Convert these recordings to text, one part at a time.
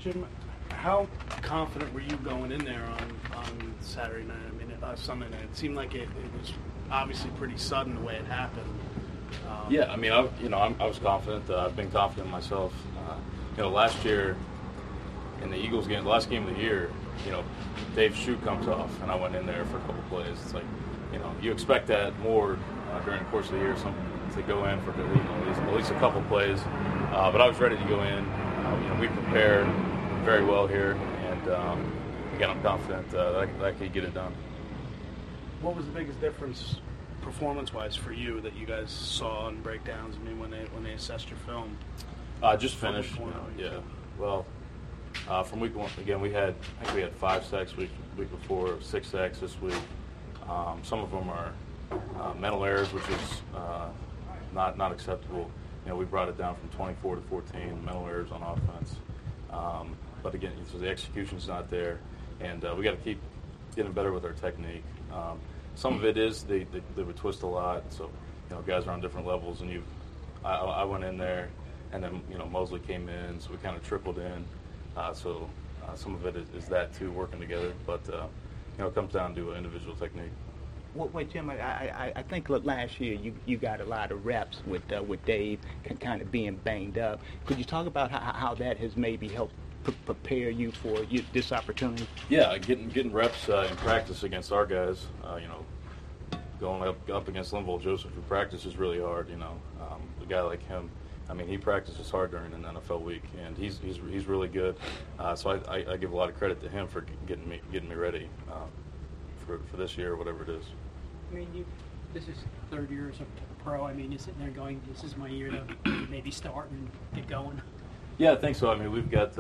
Jim, how confident were you going in there on Saturday night? I mean, Sunday night. It seemed like it was obviously pretty sudden the way it happened. Yeah, I mean, I was confident. I've been confident myself. Last year in the Eagles game, the last game of the year, Dave's shoe comes off, and I went in there for a couple plays. It's like, you expect that more during the course of the year, to go in for at least a couple plays. But I was ready to go in. We prepared very well here, and again, I'm confident that I could get it done. What was the biggest difference performance-wise for you that you guys saw in breakdowns? I mean, when they assessed your film? Just finished. Yeah. Well, from week one, again, we had 5 sacks week before, 6 sacks this week. Some of them are mental errors, which is not acceptable. We brought it down from 24 to 14 mental errors on offense. But again, so the execution's not there, and we got to keep getting better with our technique. Some of it is they would twist a lot, so guys are on different levels, and I went in there, and then Mosley came in, so we kind of trickled in. So some of it is that too, working together, but it comes down to individual technique. Wait, Jim, I think last year you got a lot of reps with Dave kind of being banged up. Could you talk about how that has maybe helped prepare you for this opportunity? Yeah, getting reps in practice against our guys. Going up against Linval Joseph in practice is really hard. A guy like him, I mean, he practices hard during an NFL week, and he's really good. So I give a lot of credit to him for getting me ready for this year or whatever it is. I mean, this is third year as a pro. I mean, you're sitting there going, "This is my year to maybe start and get going." Yeah, I think so. I mean, we've got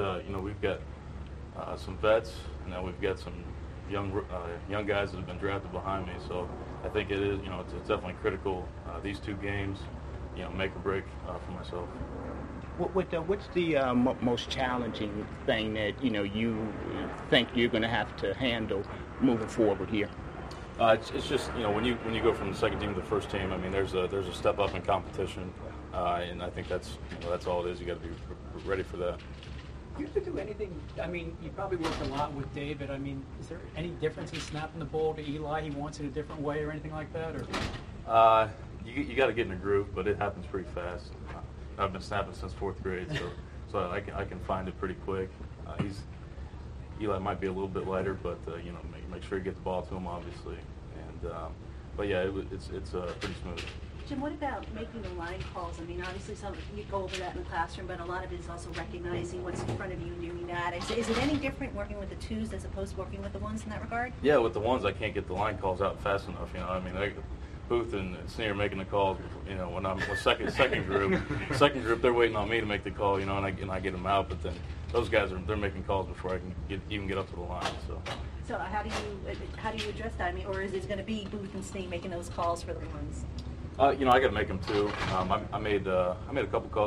some vets, and then we've got some young guys that have been drafted behind me. So I think it is, it's definitely critical. These 2 games, make or break for myself. What's the most challenging thing that you think you're going to have to handle moving forward here? It's just when you go from the second team to the first team. I mean, there's a step up in competition, and I think that's all it is. You got to be ready for that. Do you have to do anything? I mean, you probably worked a lot with David. I mean, is there any difference in snapping the ball to Eli? He wants it a different way or anything like that, or? You got to get in a groove, but it happens pretty fast. I've been snapping since 4th grade, so I can find it pretty quick. Eli might be a little bit lighter, but make sure you get the ball to him, obviously. And but yeah, it's pretty smooth. Jim, what about making the line calls? I mean, obviously you go over that in the classroom, but a lot of it is also recognizing what's in front of you and doing that. Is it any different working with the 2s as opposed to working with the 1s in that regard? Yeah, with the 1s, I can't get the line calls out fast enough. I mean, Booth and Sneer making the calls. When I'm with second group, they're waiting on me to make the call. And I get them out. But then those guys they're making calls before I can even get up to the line. So how do you address that? I mean, or is it going to be Booth and Sneer making those calls for the 1s? I got to make them too. I made a couple calls.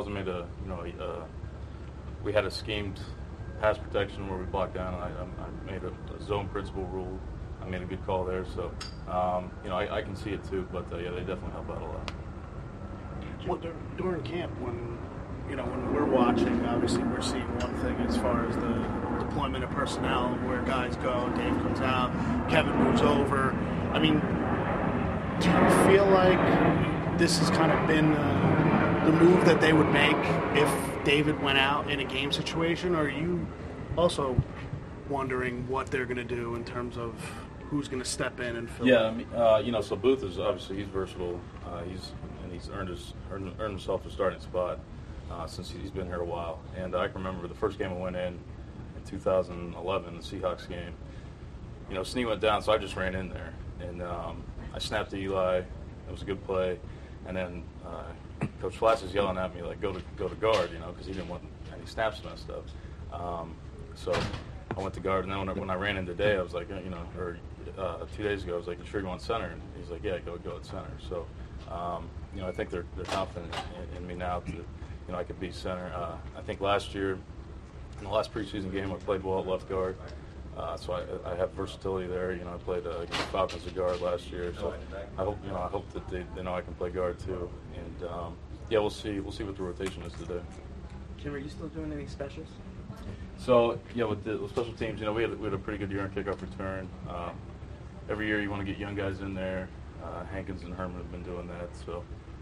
We had a schemed pass protection where we blocked down. And I made a zone principle rule. I made a good call there, so I can see it too. But yeah, they definitely help out a lot. Well, during camp, when we're watching, obviously we're seeing one thing as far as the deployment of personnel, where guys go, Dave comes out, Kevin moves over. I mean, do you feel like this has kind of been the move that they would make if David went out in a game situation, or are you also wondering what they're going to do in terms of who's going to step in and fill in? Yeah, I mean, so Booth is obviously he's versatile. He's earned himself a starting spot since he's been here a while. And I can remember the first game I went in 2011, the Seahawks game. Snee went down, so I just ran in there and I snapped to Eli. It was a good play, and then Coach Flass is yelling at me like, "Go to guard," because he didn't want any snaps messed up. So I went to guard, and then when I ran in today, I was like, 2 days ago, I was like, "You sure you want center?" And he's like, "Yeah, go at center." So, I think they're confident in me now that I could be center. I think last year, in the last preseason game, I played well at left guard, so I have versatility there. I played against Falcons at guard last year, so I hope that they know I can play guard too. And yeah, we'll see what the rotation is today. Jim, are you still doing any specials? So, with the special teams, we had a pretty good year in kickoff return. Every year you want to get young guys in there. Hankins and Herman have been doing that. So,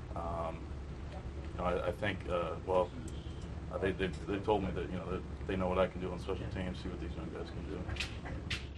I think, they've told me that, that they know what I can do on special teams, see what these young guys can do.